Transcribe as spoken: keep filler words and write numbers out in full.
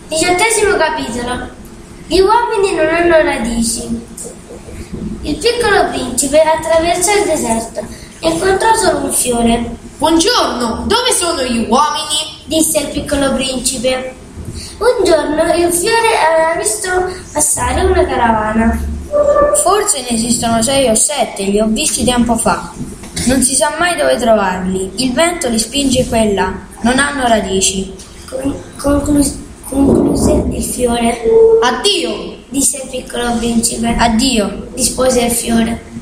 Diciottesimo capitolo. Gli uomini non hanno radici. Il piccolo principe attraversò il deserto e incontrò solo un fiore. Buongiorno, dove sono gli uomini? Disse il piccolo principe. Un giorno il fiore aveva visto passare una caravana. Forse ne esistono sei o sette, li ho visti tempo fa. Non si sa mai dove trovarli. Il vento li spinge qua e là. Non hanno radici. Con- conclus- concluse il fiore. Addio! Disse il piccolo principe. Addio. Rispose il fiore.